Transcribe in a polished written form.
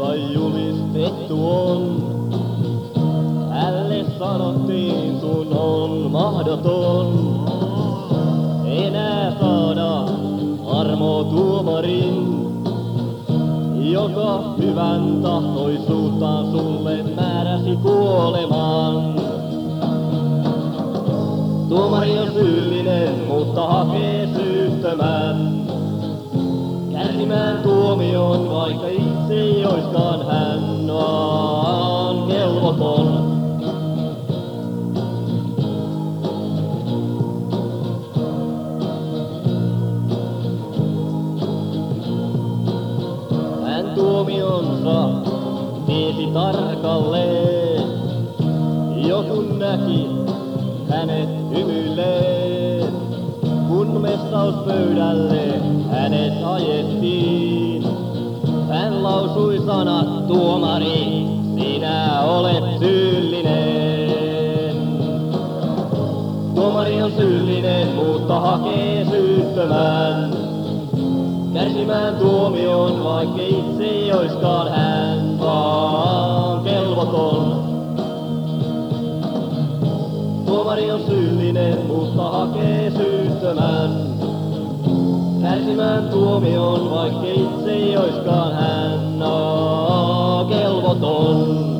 kai julistettu on. Hälle sanottiin sun on mahdoton enää saada armo tuomarin, joka hyvän tahtoisuuttaan sulle määräsi kuoleman. Tuomari on syyllinen, mutta hakee syyttömän kärsimään tuomion, vaikka itse ei oiskaan hän vaan kelvoton. Hän tuomionsa tiesi tarkalleen, joku näki hänet hymyilleen, kun mestauspöydälle hänet ajettiin. Hän lausui sanat, tuomari, sinä olet syyllinen. Tuomari on syyllinen, mutta hakee syyttömän kärsimään tuomion, vaikka itse ei oiskaan hän vaan kelvoton. Tuomari on syyllinen, mutta hakee syyttömän kärsimään tuomion, vaikka itse ei oiskaan hän kelvoton.